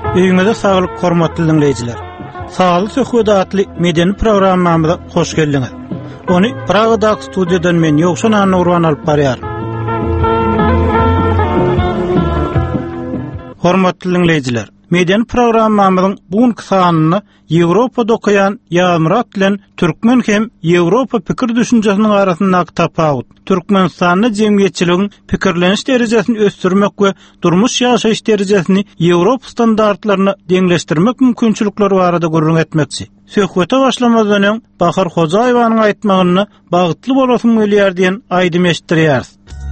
Öýüňize saglyk, hormatly dinleýijiler. Sağlyk söhbeti adly medeni programmamyza hoş geldiňiz. Ony Pragadaky studiýadan men Ýogşan Nurwan alyp barýar. Hormatly dinleýijiler, medeni programmamyzyň bugünkü sanyny Ýewropada okaýan Ýazmyrat bilen türkmen hem Ýewropa pikir düşünjesiniň arasyndaky tapawut, Türkmenistanyň jemgyýetçiligiň pikirleniş derejesini ösdürmek we durmuş ýaşaýyş derejesini Ýewropa standartlaryna deňleşdirmek mümkinçilikleri barada gurrun etmekçi. Söhbete başlamadan öň Bahar Hojaýewanyň aýtmagyny bagtly bolasym gelýär diýen aýdym eşitdirýär.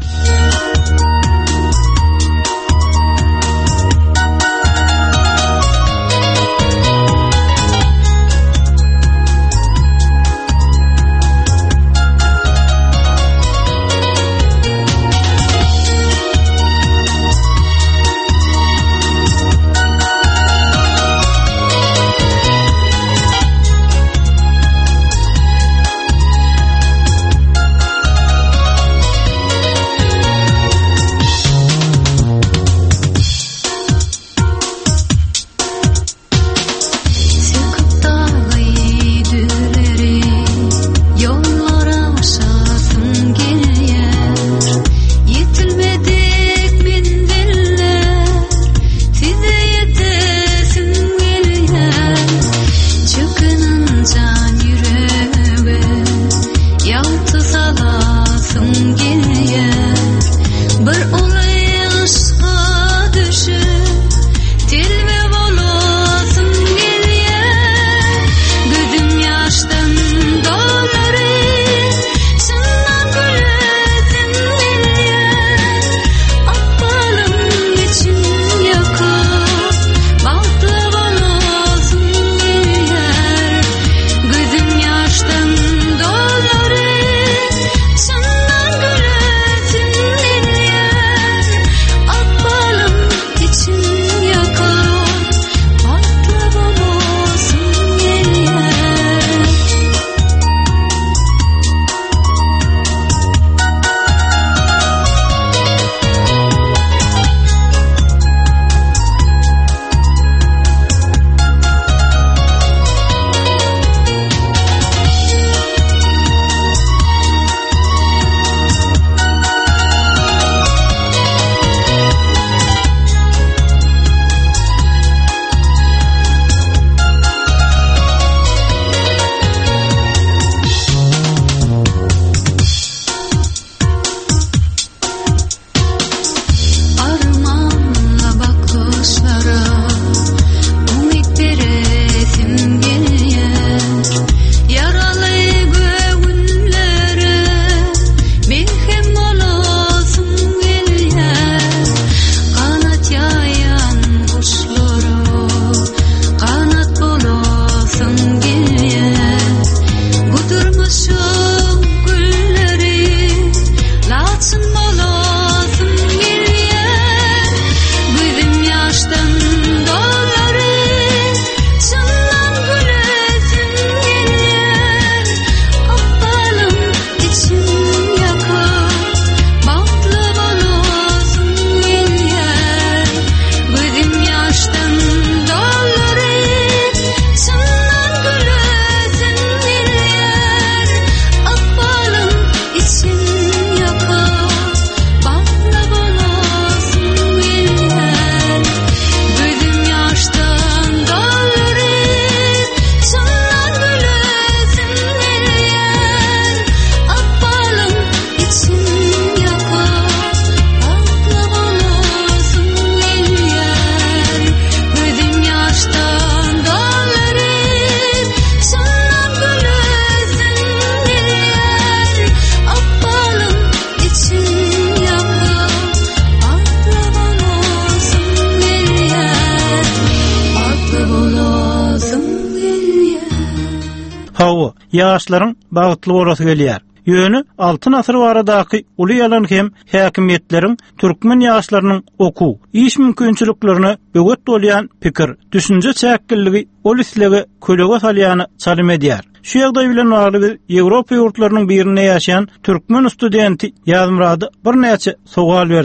Hawa, ýaşlaryň bagtly borasy gelýär. Ýöni 6 asr baradaky uly ýalan hem häkimetleriň türkmen ýaşlarynyň okuw, iş mümkinçiliklerini böwet bolýan pikir, düşünje çäkkilligi ol isligi kölege salýany çalym edýär. Şu ýagdaý bilen bagly Ýewropa ýurtlarynyň birinde ýaşaýan türkmen studenti Ýazmyrady bir näçe sowal berdik.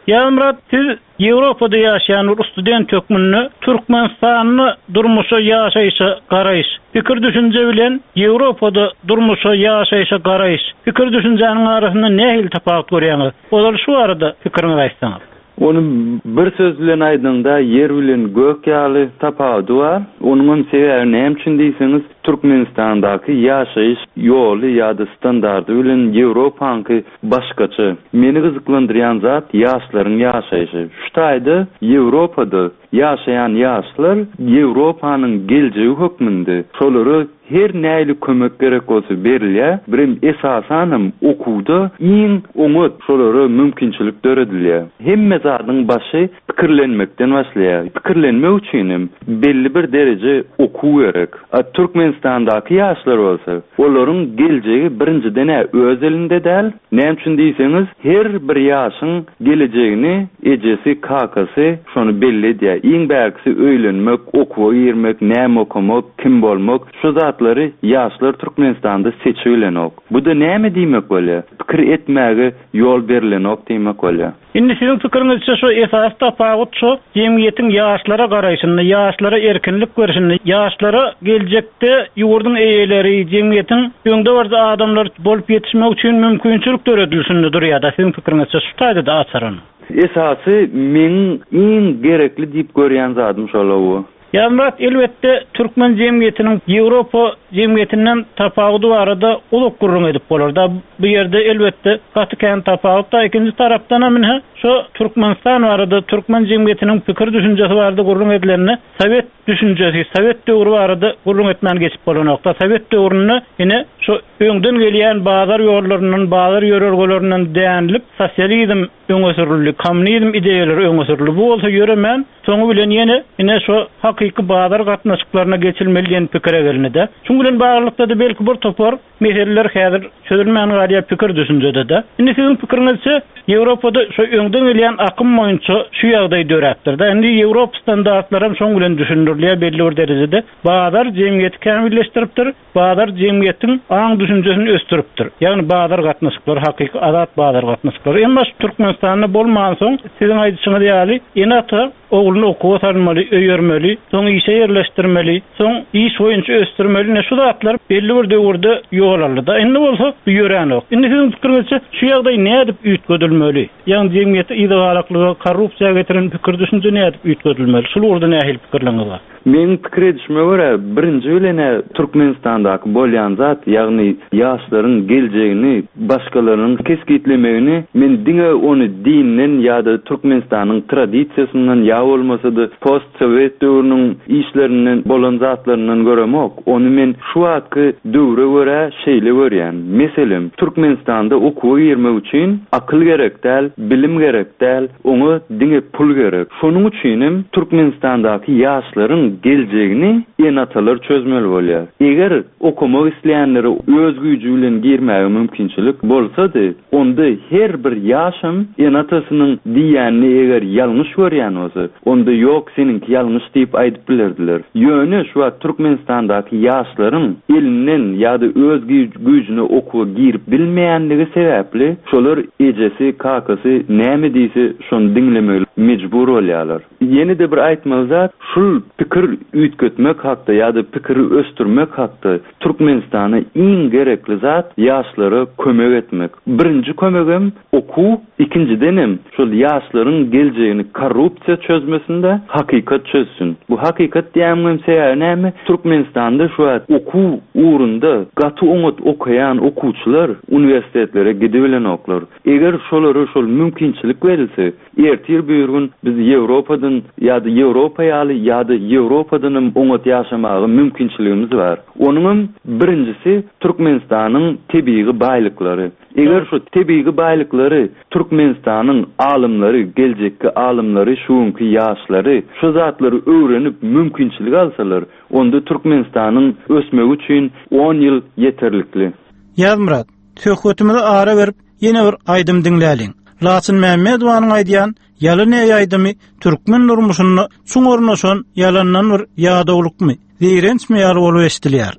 Yalmırat, siz Ýewropada ýaşaýan bir student hökmünü Türkmenistanyny durmuşa ýaşaýyşa garaýyş, pikir düşünje bilen Ýewropada durmuşa ýaşaýyşa garaýyş, pikir düşünjäniň arasynda nähili tapawut görýäňiz? Olar şu arada pikiriňizi aýtsaňyz. Onu bir söz bilen aýdanda yer bilen gök ýaly tapawuty bar. Onuň sebäbi näme üçin diýseniz, Türkmenistandaky ýaşaýyş ýoly ýa-da standardy bilen Ýewropanyňky başgaça. Meni gyzyklandyrýan zat ýaşlaryň ýaşaýyşy. Şutaýda Ýewropada ýaşaýan ýaşlar Ýewropanyň geljegi hökmünde. Şolary her näýli kömek gerek bolsa berilýär. Birim esasanam okuwda iň oňat şolary mümkinçilik döredilýär. Hemme zadyň başy pikirlenmekden başlaýar. Pikirlenmek üçin belli bir derece okuw gerek. Türkmenistandaky ýaşlar bolsa, olaryň geljegi birinciden öz elinde däl. Näme üçin diýseniz, her bir ýaşyň gelejegini ejesi, kakasy şonu belli edýär. Iň bägisi öýlenmek, okuwa girmek, näme okumak, kim bolmak, şu zatlary ýaşlar Türkmenistanda seçilenok. Bu da näme diýmek bolýar? Pikir etmäge ýol berilenok diýmek bolýar. Indi sizin pikiriňizçe şu esas tapawut şu jemgyýetiň ýaşlara garaýşyny, ýaşlara erkinlik berişini, ýaşlara geljekde ýurduň eýeleri, jemgyýetiň öňde barda adamlar bolup ýetişmek üçin mümkinçilik döredilsini durýar. Sizin pikiriňizçe şu taýda da açaryn. Esasy men iň gerekli diýip görýän zadym şolaw. Yalmırat, elbette Türkmen jemgyýetiniň Ýewropa jemgyýetinden tapawuty barada uluk gurrun edip bolar da. Bu ýerde elbette gatyken tapawut da ikinji tarapdan hem şu Türkmenistan barada Türkmen jemgyýetiniň pikir düşünjesi barada gurrun edilenini Sowet düşünjesi, Sowet döwrü barada gurrun etmän geçip bolanokda. Sowet döwrüne ine şu öňden gelýän bazar ýollarynyň, bazar ýörelgelerini däňlip sosializm öňe sürüldü, kommunizm ideýaları öňe sürüldü. Bu bolsa ýöremän, soňu bilen ine şu hakyky bazar gatnaşyklaryna geçilmeli diýen pikire gelinidi. Şuň bilen baglykda da belki bir topar meseleler häzir çözülmän garya pikir düşünjede de. Indi sizin pikiriňizçe Ýewropada şu öňden gelýän akym boýunça şu ýagdaý döräpdir da. Indi Ýewropa standartlary şoň bilen düşündirilýär belli bir derejede. Bazar jemgyýeti kämilleşdiripdir, bazar jemgyýetiň aň düşünjesini östüripdir. Ýagny bazar gatnaşyklary hakyky azat bazar gatnaşyklary. Emma Türkmenistanda bolman soň sizin aýdyşyňyz ýaly enata oğluny okuwa sarmaly, öýermeli, soň işe ýerleşdirmeli, soň iş boýunça östürmeli. Ne şu zatlar belli bir döwürde ýolarly da. Indi bolsa ýörenok. Indi sizin pikiriňizçe şu ýagdaý näde üýtgedilmeli? Ýani jemgyýete idealaklyga, korrupsiýa getiren pikir düşünje näde üýtgedilmeli? Şularda nähili pikirleňiz bar? Men pikir edişime görä, birinji bilen Türkmenistandaky bolýan zat, ýagny ýaşlaryň geljegini, başgalarynyň keskitlemegini, men diňe onu dinden ýa-da Türkmenistanyň tradisiýasynyň ýa bolmasa-da post-Sowet döwrüniň işlerinden bolan zatlarynyň göremok. Onu men şu wagtky döwre görä şeýle görýän. Meselem, Türkmenistanda okuwa girmek üçin akyl gerek däl, bilim gerek däl, oňa diňe pul gerek. Şonuň üçin Türkmenistandaky ýaşlaryň geljegini enatalar çözmeli bolýar. Eger okumak isleýänleri öz güýji bilen girmäge mümkinçilik bolsa-da, onda her bir ýaşam enatasynyň diýänini eger ýalňyş görýän bolsa, onda ýok seninki ýalňyş diýip aýdyp bilerdiler. Ýöne şu Türkmenistandaky ýaşlaryň elinden ýa-da öz güýjüne okuwa girip bilmeýänligi sebäpli şolar ejesi, kakasy näme diýse şonu diňlemeli mejbur bolýarlar. Ýene-de bir aýtmaly zat, şul pikir üýtgetmek hakda ýa-da pikiri östürmek hakda Türkmenistana iň gerekli zat ýaşlara kömek etmek. Birinji kömegim okuw, ikincidenem şol ýaşlaryň geljegini korrupsiýa çözmesinde hakykat çözsün. Bu hakykat diýmem näme? Türkmenistanda şu okuw uğrunda gaty oňat okuyan okuwçylar uniwersitetleri gidebilenoklar. Eger şolary şol mümkinçilik berilse, ertir bir gün biz Ýewropadan ýa-da Ýewropa ýaly ýa-da Ýewropadan oňat ýaşamagy mümkinçiligimiz bar. Onuň birincisi Türkmenistanyň tebii baýlyklary. Eger şu tebii baýlyklary Türkmenistanyň alymlary, geljekki alymlary, şuňky ýaşlary şu zatlary öwrenip mümkinçilik alsalar, onda Türkmenistanyň ösmegi üçin 10 ýyl ýeterlikli. Ýazmyrat, söhbetimizi ara berip ýene bir aýdym diňläliň. Laçyn Mämmedowanyň aýdýan ýaly ne ýaýdymy türkmen durmuşyny çuňornaşan ýalandan bir ýadawlykmy, diýrençmi ýaly bolup eşdilýär.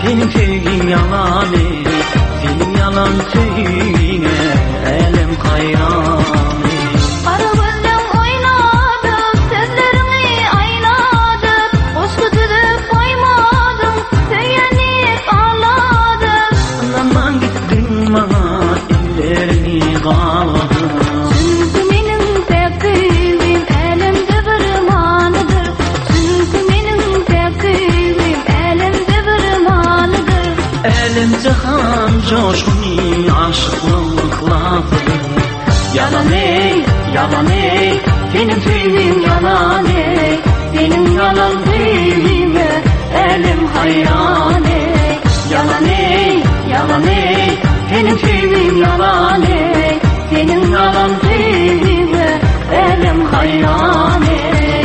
Senin sevgin yalan ey, senin yalan söyleme, elim hayran ey. Kara gözlüm oynadım, sözlerimi aynadım, hoşku tüdüp koymadım, söylenip ağladım. Anlaman gittin bana, ellerini bağladım. Çünkü benim sevdiğim elimde bir manıdır. Çünkü benim sevdiğim elimde bir manıdır. Elim cihan coşkunu aşıklıkladır. Yalan ey, yalan ey, senin sevgin yalan ey, senin yalan sevgime elim hayran ey. Yalan ey, yalan ey, senin sevgin yalan ey, senin yalan sevgime elim hayran ey.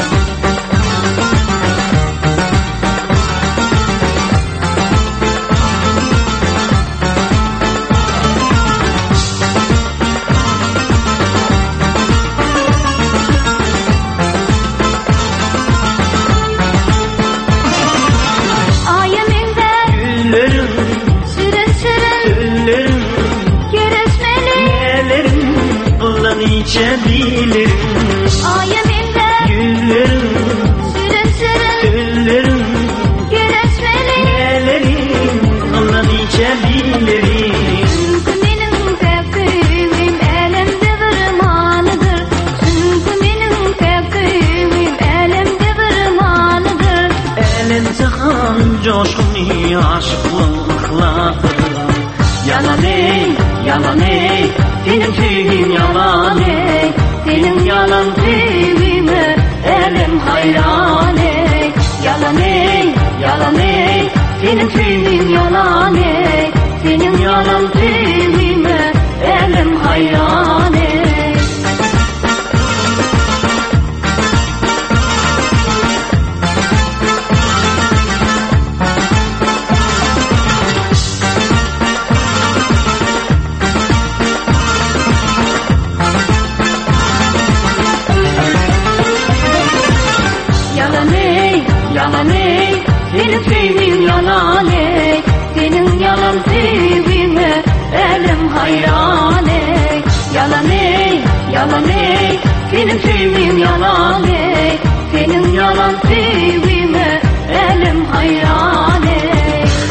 Ayeminde Güllerim, sürün sürün güllerim, geresmeli. nelerim, bundan içebilirim. Ayeminde Güllerim, sürün sürün güllerim, geresmeli. nelerim, bundan içebilirim. Çünkü benim sevdiğim elimde bir manıdır. Çünkü benim sevdiğim elimde bir manıdır. Elim cihan coşkunu aşıklıkladır. Yalan ey, yalan ey, senin sevgin yalan ey, senin yalan sevgime elim hayran ey. Yalan ey, yalan ey, senin sevgin yalan ey, senin yalan sevgime elim hayran ey. Yalan ey, yalan ey, senin sevgin yalan ey, senin yalan sevgime elim hayran ey. Yalan ey, yalan ey, senin sevgin yalan ey, senin yalan sevgime elim hayran ey.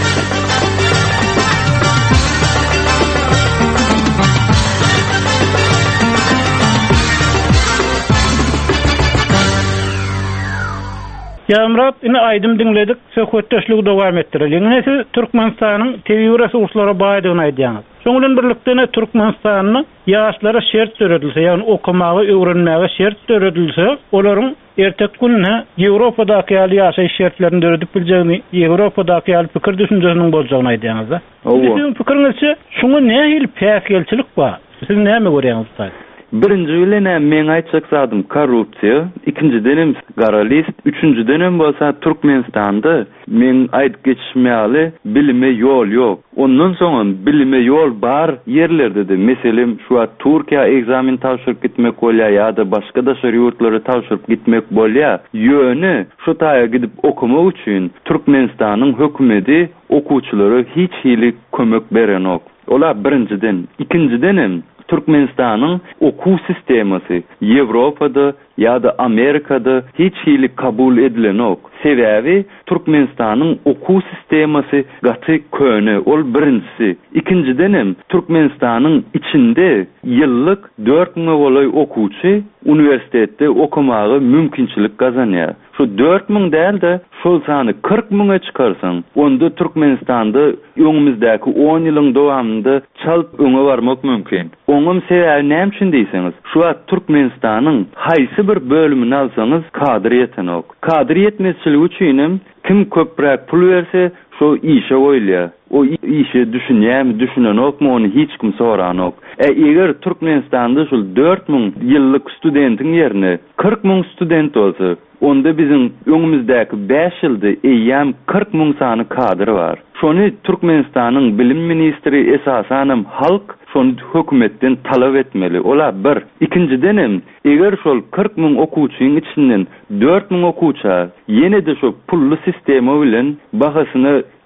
Yamrat ine aydım dinledik. Söhbetdeşligi dowam etdirelim. Näse Türkmenistanyň TV resurslara baýdygyny aýdýaňyz. Şoňdan birlikde Türkmenistanyň ýaşlara şert töredilse, ýani okumagy, öwrenmäge şert töredilse, olaryň ertek günne Ýewropadaky ýaşaýyş şertlerini töredip biljegini, Ýewropadaky pikir düşünjesiniň boljagyny aýdýaňyz. Sizin pikiriňizçe şoňa nähil päsgelçilik bar? Siz näme görýäňiz? Birinci ýylene men aýtjaksadım korrupsiýa, ikinji denem gara list, üçüncü denem bolsa Türkmenistanda men aýdyp geçişmäli bilime ýol ýok. Ondan soň bilime ýol bar ýerlerde de, meselem şu Türkiýa egzamin tapşyryp gitmek bolýar ýa-da başga da şer ýurtlary tapşyryp gitmek bolýar. Ýöne şu taýa gidip okumak üçin Türkmenistanyň hökümeti okuwçylary hiç hili kömek berenok. Ola birinciden, ikinciden Türkmenistanyň okuw sistemasi Ýewropada ýa-da Amerikada hiç hili kabul edilenok. Sebäbi Türkmenistanyň okuw sistemasi gaty köne, ol birincisi. İkinciden Türkmenistanyň içinde ýyllyk 4000 bolay okuwçy uniwersitetde okumagy mümkinçilik gazanýar. Şu 4000 dälde şol sany 40.000'a çıkarsan, onda Türkmenistanda öňümizdäki 10 ýylyň dowamında çalp öňe barmak mümkin. Oňum sebäbi näme üçin diýseňiz, şu Türkmenistanyň haýsy bir bölümini alsaňyz kadr ýetenok. Kadr ýetmezçiligi üçin kim köpräk pul berse şo işe goýulýar. O işe düşünýärmi, düşünenokmy, onu hiç kim soranok. Eger Türkmenistanda şol 4000 ýyllyk studentiň ýerine 40.000 student bolsa, onda bizim öňümizdäki 5 ýylda eýýäm 40.000 sany kadr bar. Şonu Türkmenistanyň bilim ministri esasanam halk şonu hökümetden talap etmeli. Ola bir. İkinciden eger şol 40.000 okuwçyň içinden 4.000 okuwça ýene de şo pully sistema bilen bahasyny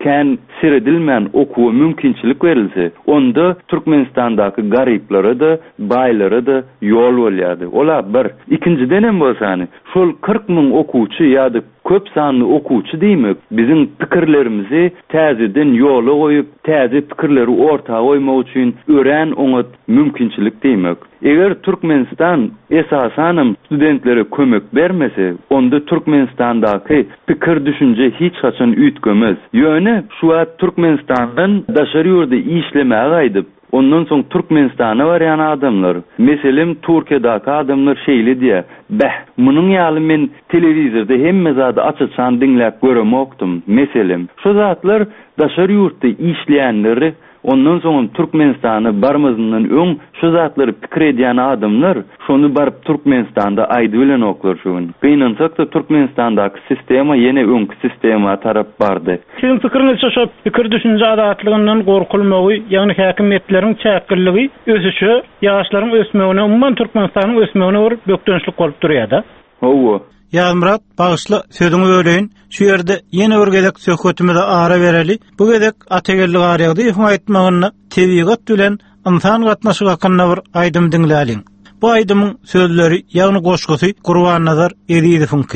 kän siredilmeyen okuwa mümkinçilik verilse, onda Türkmenistandaky garyplara da, baýlara da ýol bolýardy. Ola bir. İkinciden hem bolsany, şol 40 000 okuwçy ýa-da köp sanly okuwçy diýmek, bizim pikirlerimizi täzeden ýola goýup, täze pikirleri ortaga goýmak üçin ören oňa mümkinçilik diýmek. Eger Türkmenistan esasanam studentlere kömek bermese, onda Türkmenistandaky pikir düşünje hiç haçan üýtgemez. Ýöne şu wagt Türkmenistandan daşary ýurda işlemäge gaýdyp, ondan soň Türkmenistana barýan adamlar, meselem Türkiýedaky adamlar şeýle diýär. Munyň ýaly men telewizorda hemme zady açyçan diňläp göremokdum. Meselem şu zatlar daşary ýurtda işleýänleri, ondan soň Türkmenistana barmazyndan öň şu zatlary pikir edýän adamlar şonu barıp Türkmenistanda aýdy bilen oklar şuň. Beýnansak da Türkmenistandaky sistema ýene öňki sistema tarap bardy. Sizin pikiriňizçe şu pikir düşünje adatlygynyň gorkulmagy, ýagny häkimetleriň çäkilligi, ösüşi, ýaşlaryň ösmegine, umman Türkmenistanyň ösmegine bir bökdönçlik bolup durýar-da. Owa. Ýazmyrat, bagysly sözüňi öreýin. Şu ýerde ýene bir gezek söhbetimize ara bereli. Bu gezek ategelli garyagdy ifade etmegini tebigat bilen insan gatnaşyk hakynda bir aýdym diňläliň. Bu aýdymyň sözleri ýagny goşgusy Gurban Nazar Ezizowyňky.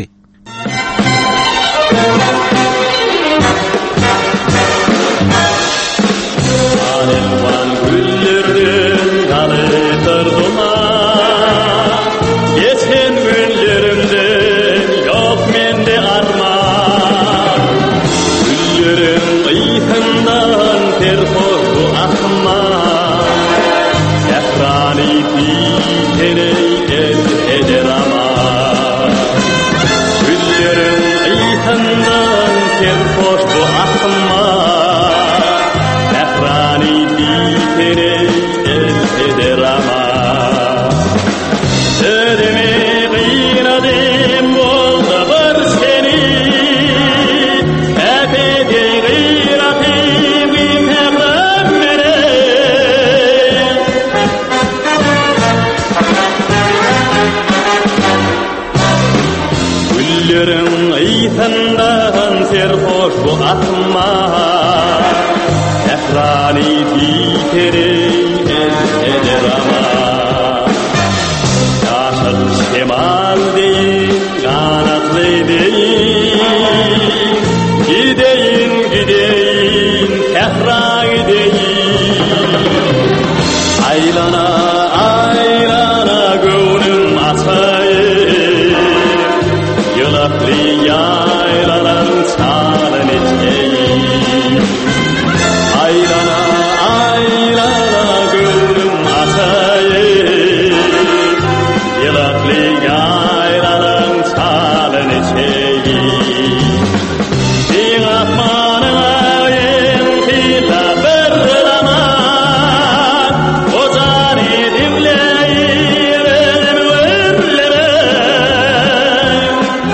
Alwan güllerden galytyrdyma, geçen günlerimde yok mende arman. Güllerim ýyhyndan terhoşu ahma, yahrani dikene eder ama. Güllerim ýyhyndan terhoşu ahma, yahrani dikene eder ama. Sözüme gıynadım oldu bir seni, ebedi gıynadım imheqlem mene. Güllerim ýyhyndan serhoş bu atma, yahrani dikene eder ama. Yaşıl şemal deyin, kanatlı deyin, gideyin gideyin, tehra gideyin. Aylana aylana gönlüm atayım, yılaklı yaylalar çalın etmeyin. Aylana aylana gönlüm atayım, yılaklı yaylalar çalın etmeyin. Bir atmanın ayın hila berlaman, ozan edimleyin benim örlemen.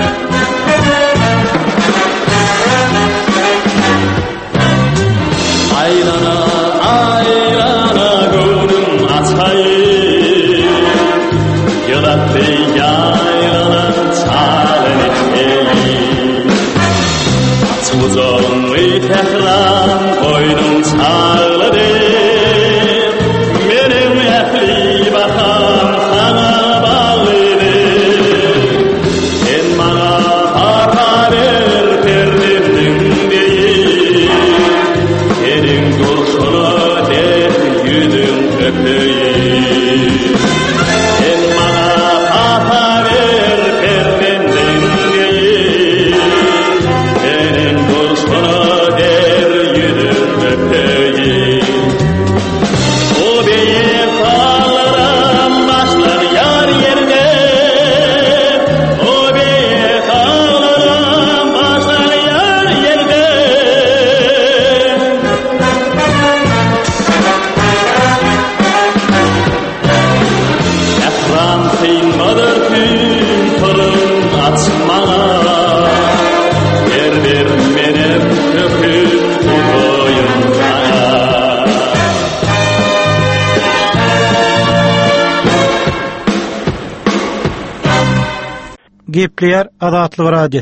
Aylana aylana gönlüm atayım, yılaklı yaylalar çalın etmeyin. Atmuzun tehran boynum çağlıdır, benim ehli bakam sana bağlıdır. Sen bana aparır perdemden değil, senin durşunu der yüzüm öpeyim. Sen bana aparır perdemden değil, senin durşunu der yüzüm öpeyim. O beyir dağlarım başlar yar yerine, o beyir dağlarım başlar yar yerine. Ekran kıymadır tüm fırın açmana, yer ver menem köpün koyun sana. Gepleýär Azatlyk radiosi.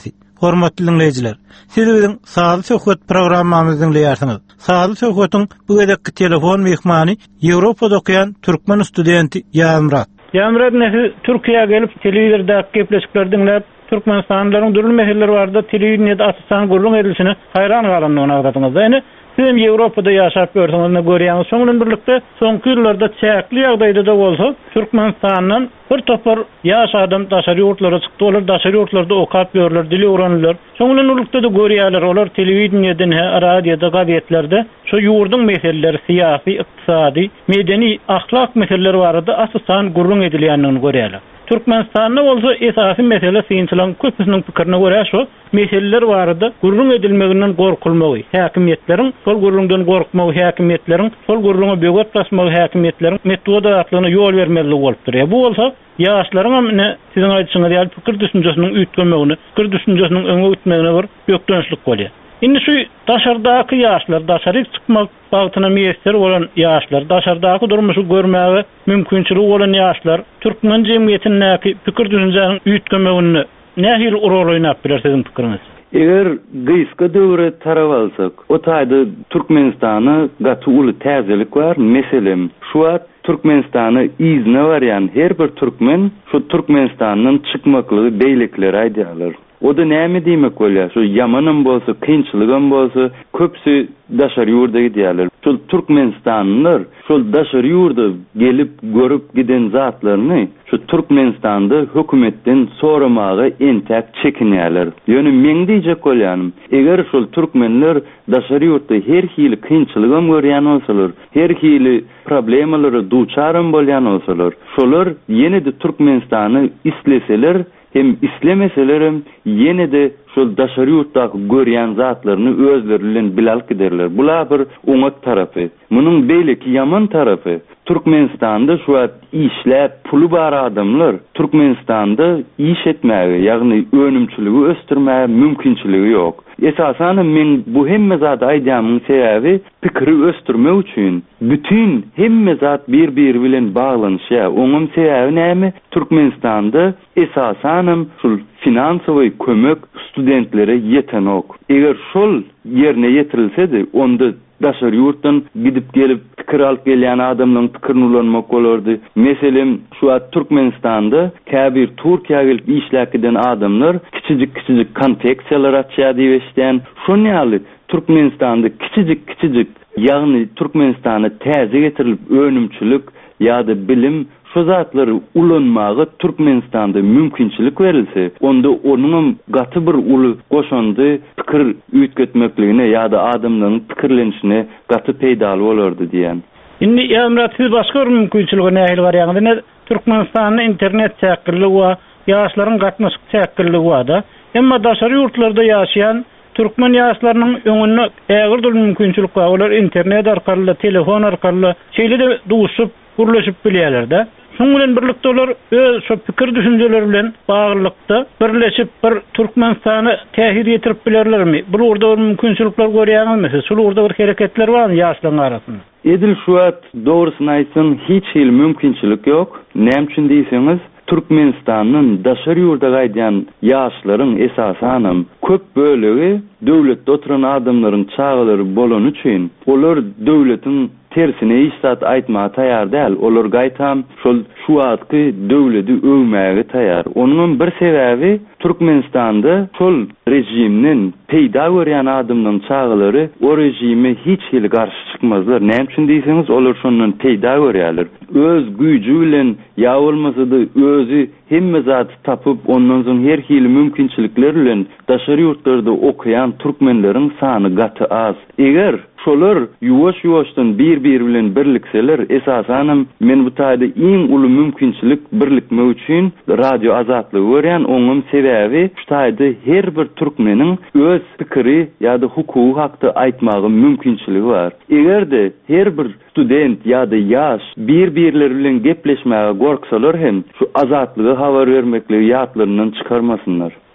Hormatly dinleyijiler, siz bizim Sağlı Söhbet programmamyzy dinleýärsiňiz. Sağlı Söhbetiň bu gedekki telefon mehmany Ýewropada okuyan türkmen studenti Ýamrat. Ýamrat näse Türkiýeге gelip telewizorda gepleşikler dinläp, Türkmenistanlaryň dürli meseleleri barda telewizionyada asysan gurulun edilişine hayran galandygyny agdadyňyz. Ýani siz Ýewropada ýaşap görseňiz, görýäňiz. Şoňdan birlikde soňky ýyllarda çäkli ýagdaýda da bolsa, Türkmenistanyň bir topar ýaş adam daşary ýurtlara çykdy, olar daşary ýurtlarda okap ýörler, dili öwrenler. Şoňdan birlikde de görýärler, olar telewizionyada, radioda, gazetlerde şu ýurdun meseleleri, syýasy, ykdysady, medeni, ahlak meseleleri barada asysan gurulun edilýändigini görýärler. Türkmenistan'da bolsa esasy mesele synçylaryň köpüsiniň pikirine görä şu meseleler barada gurulun edilmeginden gorkulmagy, häkimetleriň şol gurulundan gorkmagy, häkimetleriň şol guruluna böwet basmagy, häkimetleriň metodatlaryna ýol bermeligi bolup durýar. Bu bolsa ýaşlaryň amne siziň aýdyşyňyz ýaly pikir düşünjesiniň üýtgemegini, pikir düşünjesiniň öňe gitmegine bir ýokdançlyk bolýar. Indi şu daşardaky ýaşlar, daşary çykmak bagtyna meýesler bolan ýaşlar, daşardaky durmuşy görmäge mümkinçiligi bolan ýaşlar, türkmen jemgyýetiniň pikir düşünjäniň üýtgemegini nähili rol oýnap biler siziň pikiriňiz? Eger gyska döwre tarap alsak, o taýda Türkmenistany gaty uly täzelik bar. Meselem, şu wagt Türkmenistany izne barýan her bir türkmen şu Türkmenistanyň çykmaklygy beýlikleri aýdýarlar. O da näme diýmek bolýar? Şu ýamanam bolsa, kynçylygam bolsa, köpsi daşary ýurda gidýärler. Şol Türkmenistanlylar şol daşary ýurda gelip görüp giden zatlaryny şu Türkmenistanda hökümetden soramagy entäk çekinýärler. Ýöne men diýjek bolýanym, eger şol türkmenler daşary ýurtda her hili kynçylygam görýän bolsalar, her hili problemalary duçarym bolýan bolsalar, şolar ýene-de Türkmenistany isleseler, hem islemeselerim yine de şol daşary ýurtdaky görýän zatlaryny özleri bilen bilal giderler. Bular bir oňak tarapy. Munyň beýleki ýaman tarapy. Türkmenistanda şu wagt işläp puly bar adamlar Türkmenistanda iş etmäge, ýagny önümçiligi östirmäge mümkinçiligi ýok. Esasen men bu hemme zat aýdýamyň sebäbi pikiri östirmek üçin bütün hemme zat bir-biri bilen baglanyşýar. Oňam sebäbi näme? Türkmenistanda esasen şol finansawy kömek studentlere ýetenok. Eger şol ýerine ýetirilsedi, onda daşary ýurtdan gidip gelip pikir alyp gelýän adamlaryň pikirini ulanmak bolardy. Meselem şu wagt Türkmenistanda käbir Türkiýeге gelip işläp giden adamlar kiçijik konfeksiýalar açýar diýip eşitýän. Şonýaly Türkmenistanda kiçijik ýagny Türkmenistana täze getirilip önümçilik ýa-da bilim şu zatlary ulanmagy Türkmenistanda mümkinçilik verilse, onda onuň gaty bir uly goşandy pikir üýtgetmekligine ýa-da adamlaryň pikirlenişine gaty peýdaly bolardy diýen. Indi Ýamrat, siz başga bir mümkinçiligi nähili barýaňyzy, Türkmenistanyň internet çäkirligi we ýaşlaryň gatnaşyk çäkirligi da, emma daşary ýurtlarda ýaşaýan türkmen ýaşlarynyň öňüne ägir mümkinçilik bar. Olar internet arkaly, telefon arkaly şeýle duşup, gurlaşyp bilýärler-de. Şoň bilen birlikde olar öz şu pikir düşünjeleri bilen baglykda birleşip bir Türkmenistany tähir ýetirip bilerlermi? Bu orada mümkinçilikler görýäňizmi? Şol orada bir hereketler barmy ýaşlaryň arasynda? Edil şu wagt dogrusyny aýtsam hiç hil mümkinçilik ýok. Näme üçin diýseňiz, Türkmenistanyň daşary ýurda gaýdýan ýaşlaryň esasanam köp bölegi döwletde oturan adamlaryň çağalary bolan üçin olar döwletiň tersine işsat aýtmaga taýar däl. Olar gaýtam şol şu wagtky döwleti öwmäge taýar. Onuň bir sebäbi Türkmenistanda şol rejimden peýda görýän adamlaryň çağalary o rejime hiç hil garşy çykmazlar. Näme üçin diýseňiz, olar şondan peýda görýärler. Öz güýji bilen ýa bolmasady özü hemme zaty tapyp ondan soň her hili mümkinçilikler bilen daşary ýurtlarda okuyan türkmenleriň sany gaty az. Eger şolar ýuwaş-ýuwaşdan bir-biri bilen birlikseler, esasanam men bu taýda iň uly mümkinçilik birlikme üçin radio azatlygy görýän. Oňam sebäbi şu taýda her bir türkmeniň öz pikiri ýa-da hukuky hakda aýtmagy mümkinçiligi bar. Egerde her bir student ýa-da ýaş bir-birileri bilen gepleşmäge gorksalar hem şu azatlygy habar bermekle ýatlaryndan çykarmasynlar.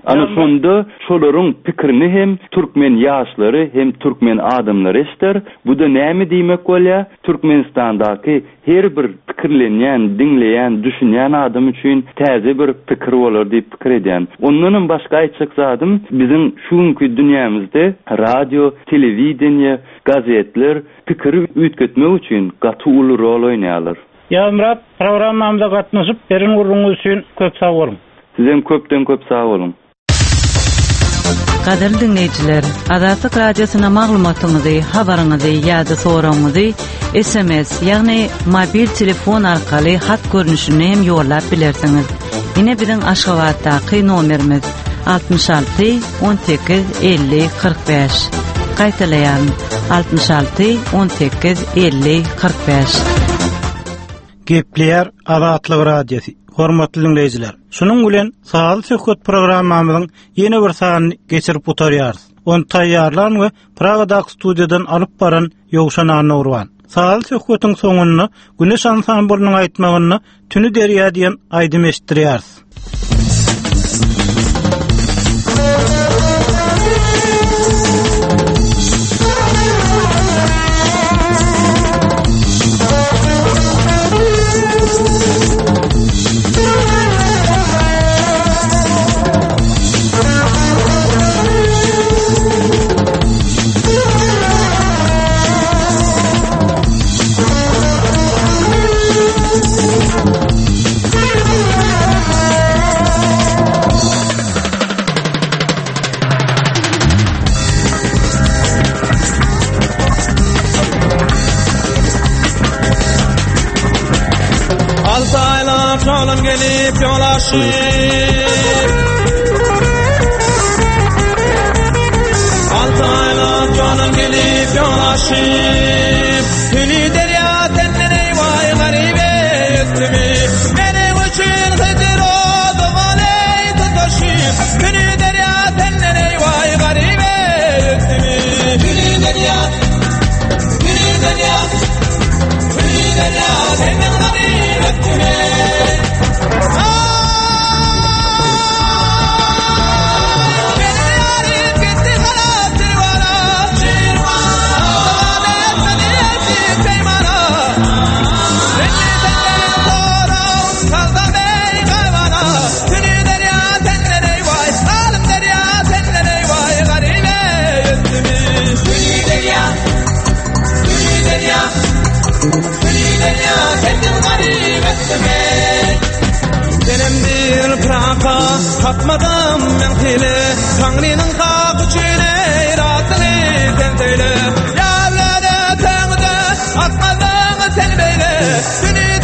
Ana şonda şolaryň pikirini hem türkmen ýaşlary hem türkmen adamlary eşder. Bu da näme diýmek bolýar? Türkmenistandaky her bir pikirlenýän, diňleýän, düşünýän adam üçin täze bir pikir bolar diýip pikir edýän. Ondan başga aýtsak zadym, bizim şuňky dünýämizde radio, telewizioniýa, gazetler pikiri üýtgetmek üçin gaty uly rol oýnaýarlar. Ýa-Murat, programmamyza gatnaşyp beriň urluňyz üçin köp sag bolun. Sizem köpden köp sag bolun. Kaderli dinleyiciler, Azatlyk Radiosyna maglumatyňyzy, habaryňyzy ýa-da soragyňyzy SMS ýagny mobil telefon arkaly hat görnüşinde hem ýollap bilersiňiz. Ine biziň Aşgabatdaky nomerimiz 66 18 50 45. Gaýtalaýan 66 18 50 45. Gepleýär Azatlyk Radiosy. Hormatly dinleyijiler, şunun bilen sağal söhbet programmamyzyň ýene bir sanyny geçirip oturýarys. Onu taýýarlan we Pragadaky studiýadan alyp baran Ýowşan Anurwan. Sağal söhbetiň soňuny Güneş ansamblynyň aýtmagyny Tünü derýa diýen aýdym eşitdirýärys. Çalan gelip yolaşıp Altayla çalan gelip yolaşıp Tünü derya tennene vay garibe yüzümü Benim için hıdır oldu valey tutuşup Tünü derya tennene vay garibe yüzümü Tünü derya tennene garibe yüzümü Tapmadım men tili Tanrı'nın hak üçüne iradını tenteyle Yavlada tanıdı atmadım sen beyle